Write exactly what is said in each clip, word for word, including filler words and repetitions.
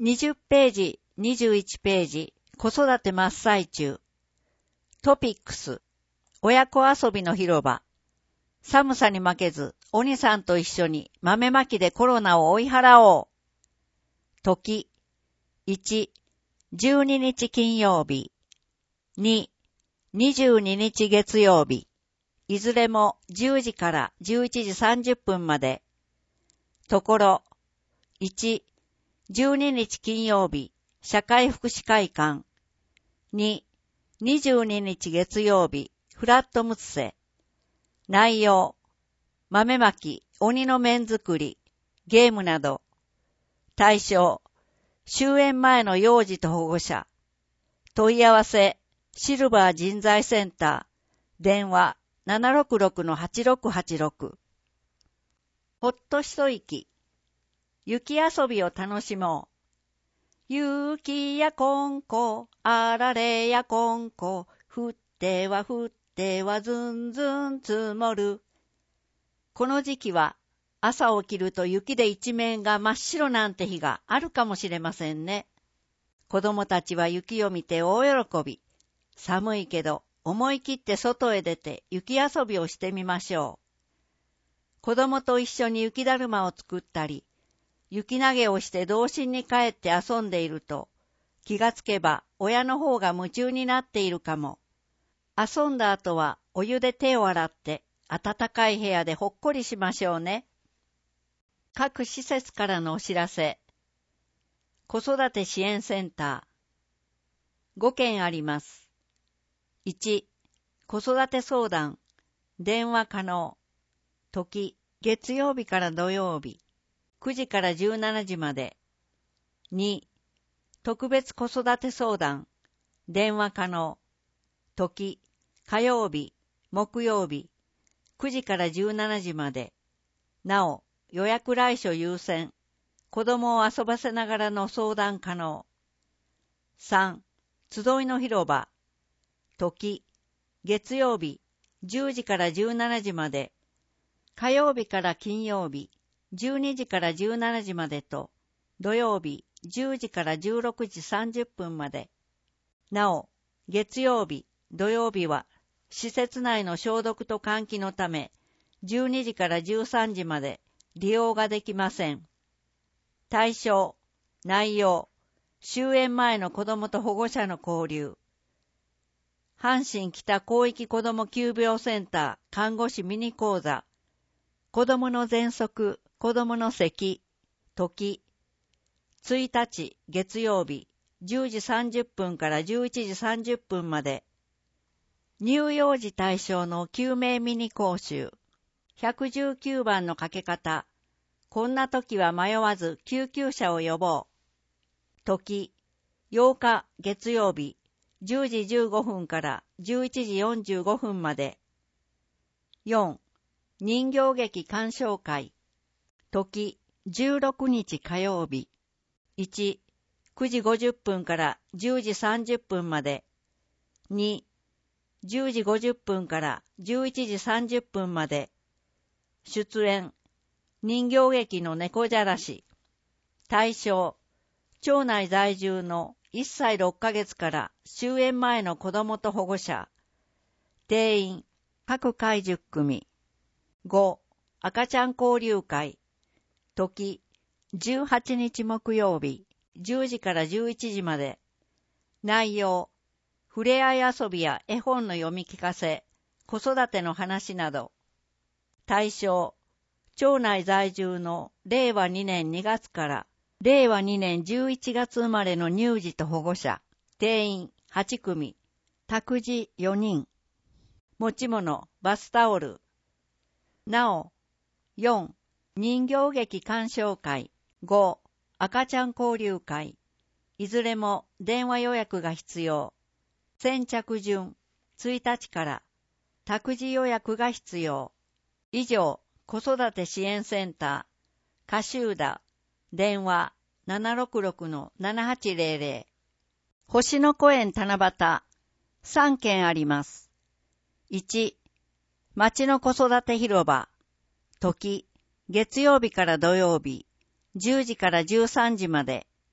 にじゅっページ、にじゅういちページ、子育て真っ最中。トピックス、親子遊びの広場。寒さに負けず、鬼さんと一緒に豆まきでコロナを追い払おう。時、いち、じゅうににち金曜日。に、にじゅうににち月曜日。いずれもじゅうじからじゅういちじさんじゅっぷんまで。ところ、いち、じゅうににち金曜日、社会福祉会館。に、にじゅうににち月曜日、フラットムツセ。内容、豆まき、鬼の面作り、ゲームなど。対象、終園前の幼児と保護者。問い合わせ、シルバー人材センター、電話 ななろくろくのはちろくはちろく。ほっと一息。雪遊びを楽しもう。雪やこんこ、あられやこんこ、降っては降ってはずんずん積もる。この時期は朝起きると雪で一面が真っ白なんて日があるかもしれませんね。子供たちは雪を見て大喜び。寒いけど思い切って外へ出て雪遊びをしてみましょう。子供と一緒に雪だるまを作ったり、雪投げをして童心に帰って遊んでいると、気がつけば親の方が夢中になっているかも。遊んだ後はお湯で手を洗って暖かい部屋でほっこりしましょうね。各施設からのお知らせ。子育て支援センター。ごけんあります。いち、子育て相談。電話可能。時、月曜日から土曜日。くじからじゅうしちじまで。に、特別子育て相談。電話可能。時、火曜日、木曜日。くじからじゅうしちじまで。なお、予約来所優先。子供を遊ばせながらの相談可能。さん、集いの広場。時、月曜日、じゅうじからじゅうしちじまで。火曜日から金曜日、じゅうにじからじゅうしちじまでと、土曜日、じゅうじからじゅうろくじさんじゅっぷんまで。なお、月曜日、土曜日は、施設内の消毒と換気のため、じゅうにじからじゅうさんじまで利用ができません。対象、内容、終園前の子どもと保護者の交流。阪神北広域子ども急病センター看護師ミニ講座。子どもの喘息、子どもの咳。時、ついたち月曜日、じゅうじさんじゅっぷんからじゅういちじさんじゅっぷんまで。乳幼児対象の救命ミニ講習。ひゃくじゅうきゅうばんのかけ方。こんな時は迷わず救急車を呼ぼう。時、ようか月曜日、じゅうじじゅうごふんからじゅういちじよんじゅうごふんまで。よん、人形劇鑑賞会。時、じゅうろくにち火曜日。いち、くじごじゅっぷんからじゅうじさんじゅっぷんまで。に、じゅうじごじゅっぷんからじゅういちじさんじゅっぷんまで。出演、人形劇の猫じゃらし。対象、町内在住のいっさいろっかげつから終園前の子どもと保護者。定員、各会じゅっくみ。ご、赤ちゃん交流会。時、じゅうはちにち木曜日、じゅうじからじゅういちじまで。内容、ふれあい遊びや絵本の読み聞かせ、子育ての話など。対象、町内在住のれいわにねんにがつかられいわにねんじゅういちがつ生まれの乳児と保護者。定員はちくみ。託児よにん。持ち物、バスタオル。なお、よん、人形劇鑑賞会。ご、赤ちゃん交流会。いずれも電話予約が必要。先着順、ついたちから。託児予約が必要。以上、子育て支援センター、カシューダ、電話 ななろくろくのななはちぜろぜろ。星の子園七夕、さんけんあります。いち、町の子育て広場。時、月曜日から土曜日、じゅうじからじゅうさんじまで。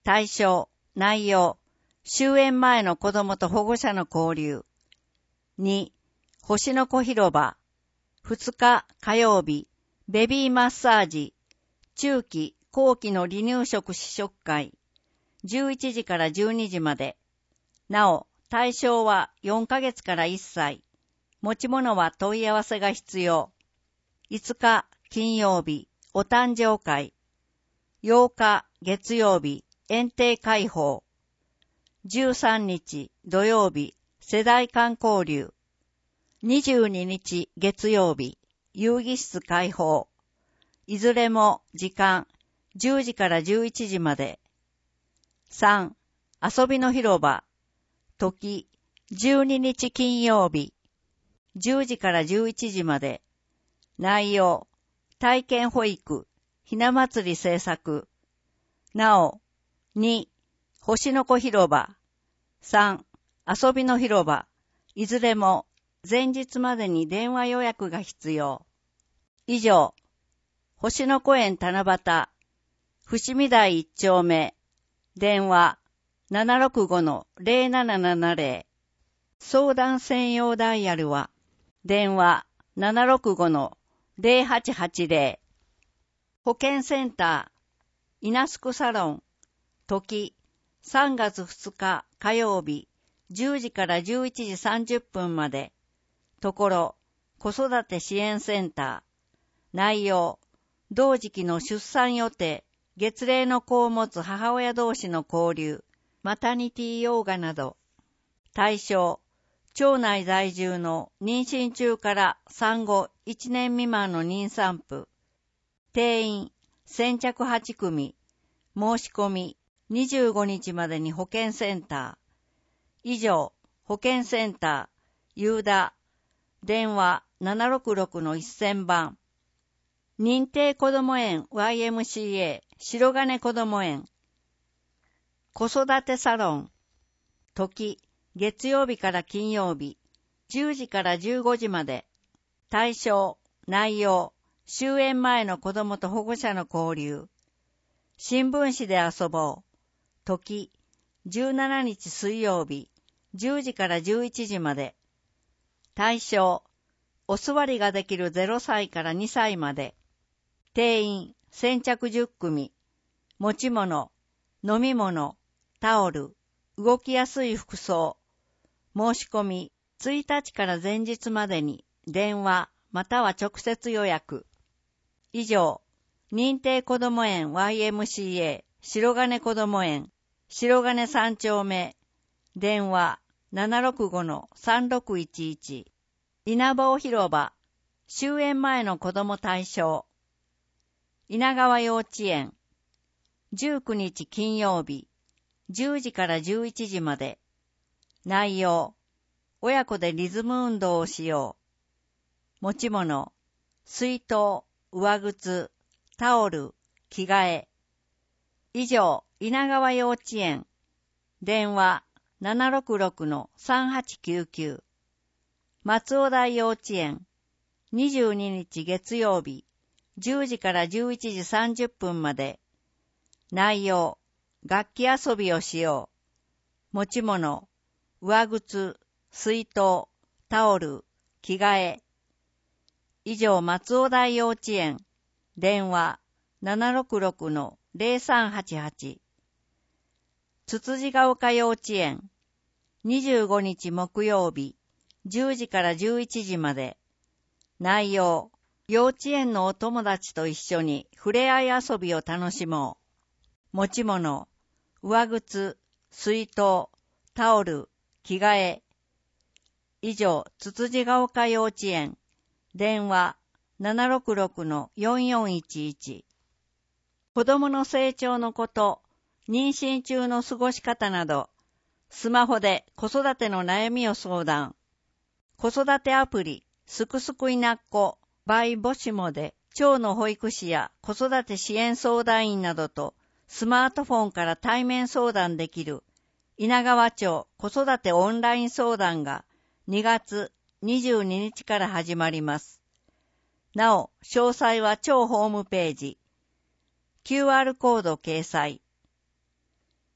対象、内容、終園前の子供と保護者の交流。に、星の子広場。ふつか火曜日、ベビーマッサージ。中期、後期の離乳食試食会。じゅういちじからじゅうにじまで。なお、対象はよんかげつからいっさい。持ち物は問い合わせが必要。いつか金曜日、お誕生会。ようか月曜日、園庭開放。じゅうさんにち土曜日、世代間交流。にじゅうににち月曜日、遊戯室開放。いずれも時間じゅうじからじゅういちじまで。さん、遊びの広場。時、じゅうににち金曜日、じゅうじからじゅういちじまで。内容、体験保育、ひな祭り制作。なお、に、星の子広場。さん、遊びの広場。いずれも前日までに電話予約が必要。以上、星の子園七夕、伏見台一丁目、電話 ななろくごのゼロななななゼロ。相談専用ダイヤルは、電話 ななろくごのゼロはちはちゼロ。保健センター、稲須サロン、時、さんがつふつか火曜日、じゅうじからじゅういちじさんじゅっぷんまで。ところ、子育て支援センター。内容、同時期の出産予定、月齢の子を持つ母親同士の交流、マタニティヨガなど。対象、町内在住の妊娠中から産後いちねん未満の妊産婦。定員、先着はちくみ。申し込み、にじゅうごにちまでに保健センター。以上、保健センター、ユーダ。電話 ななろくろくのせんばん。認定こども園 ワイエムシーエー 白金こども園。子育てサロン。時、月曜日から金曜日、じゅうじからじゅうごじまで。対象、内容、終園前の子供と保護者の交流。新聞紙で遊ぼう。時、じゅうしちにち水曜日、じゅうじからじゅういちじまで。対象、お座りができるゼロさいからにさいまで。定員、先着じゅっくみ。持ち物、飲み物、タオル、動きやすい服装。申し込み、ついたちから前日までに電話または直接予約。以上、認定こども園 ワイエムシーエー 白金こども園、白金三丁目、電話 ななろくごのさんろくいちいち、稲坊広場、終園前の子ども対象。稲川幼稚園、じゅうくにち金曜日、じゅうじからじゅういちじまで。内容、親子でリズム運動をしよう。持ち物、水筒、上靴、タオル、着替え。以上、稲川幼稚園。電話 ななろくろくのさんはちきゅうきゅう。松尾台幼稚園。にじゅうににち月曜日、じゅうじからじゅういちじさんじゅっぷんまで。内容、楽器遊びをしよう。持ち物、上靴、水筒、タオル、着替え。以上、松尾台幼稚園。電話 ななろくろくのゼロさんはちはち。つつじが丘幼稚園。にじゅうごにち木曜日、じゅうじからじゅういちじまで。内容、幼稚園のお友達と一緒に触れ合い遊びを楽しもう。持ち物、上靴、水筒、タオル、着替え。以上、つつじが丘幼稚園。電話 ななろくろくのよんよんいちいち。子供の成長のこと、妊娠中の過ごし方など、スマホで子育ての悩みを相談。子育てアプリ、すくすくいなっこ、by ぼしもで、町の保育士や子育て支援相談員などと、スマートフォンから対面相談できる、稲川町子育てオンライン相談がにがつにじゅうににちから始まります。なお、詳細は町ホームページ、キューアール コード掲載。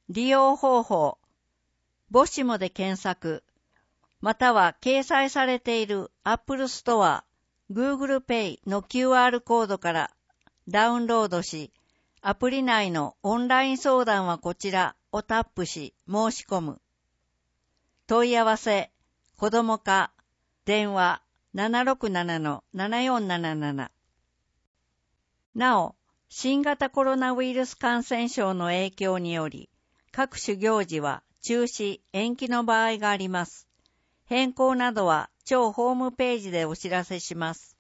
利用方法、ボシモで検索、または掲載されている Apple Store、Google Pay の キューアール コードからダウンロードし、アプリ内のオンライン相談はこちらをタップし申し込む。問い合わせ、子ども課、電話 ななろくななのななよんなななな。なお、新型コロナウイルス感染症の影響により、各種行事は中止、延期の場合があります。変更などは当ホームページでお知らせします。